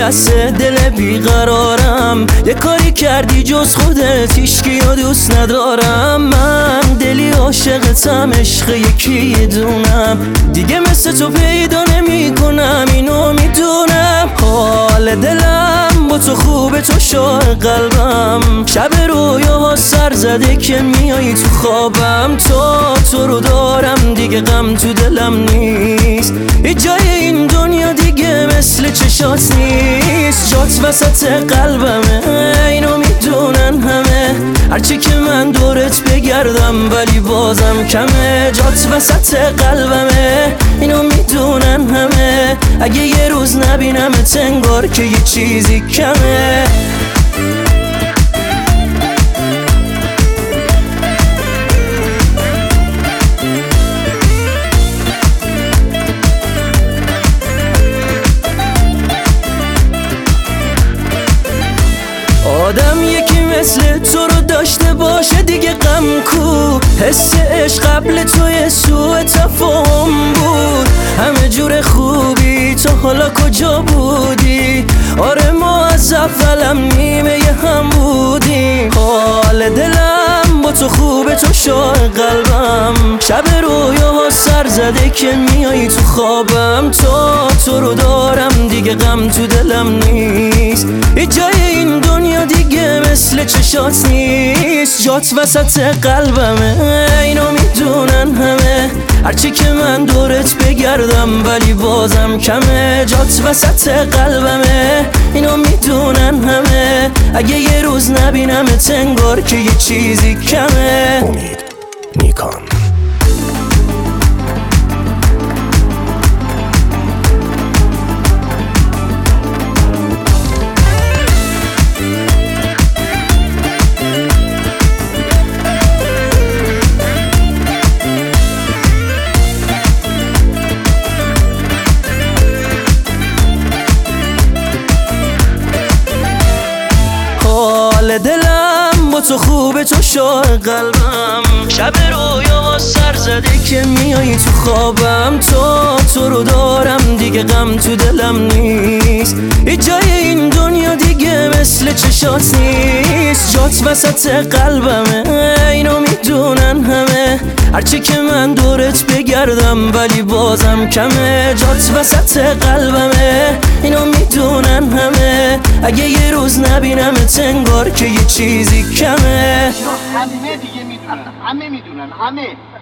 لحظه دل بیقرارم، یه کاری کردی جز خودت هیچکیو دوست ندارم. من دلی عاشقتم، عشق یکی دونم، دیگه مثل تو پیدا نمی کنم، اینو میدونم. حال دلم با تو خوبه، تو شاه قلبم، شب رویاها سر زده که میایی تو خوابم. تو رو دارم دیگه غم تو دلم نیست، هیچ جای این دنیا دیگه مثل چشات نیست. جات وسط قلبمه، اینو میدونن همه، هرچی که من دورت بگردم ولی بازم کمه. جات وسط قلبمه، اینو میدونن همه، اگه یه روز نبینمت انگار که یه چیزی کمه. آدم یکی مثل تو رو داشته باشه دیگه غم کو، حس عشق قبل توی سوء تفاهم بود. همه جور خوبی تو حالا کجا بودی؟ آره ما از اولم نیمه هم بودیم. حال دلم با تو خوبه، تو شاه قلبم، شب رویاها سر زده که میایی تو خوابم. تو رو دارم دیگه غم تو دلم نیست، هیچ جای این دنیا دیگه مثل چشات نیست. جات وسط قلبمه، اینو میدونن همه، هرچی که من دورت بگردم ولی بازم کمه. جات وسط قلبمه، اینو میدونن همه، اگه یه روز نبینمت انگار که یه چیزی کمه. امید نیکان. حال دلم با تو خوبه، تو شاه قلبم، شب رویا سر زده که میایی تو خوابم. تو رو دارم دیگه غم تو دلم نیست، هیچ جای این دنیا دیگه مثل چشات نیست. جات وسط قلبمه، اینو میدونن همه، هرچی که من دورت بگردم ولی بازم کمه. جات وسط قلبمه، اینو میدونن همه، اگه یه روز نبینمت انگار که یه چیزی کمه. همه دیگه میدونن، همه میدونن، همه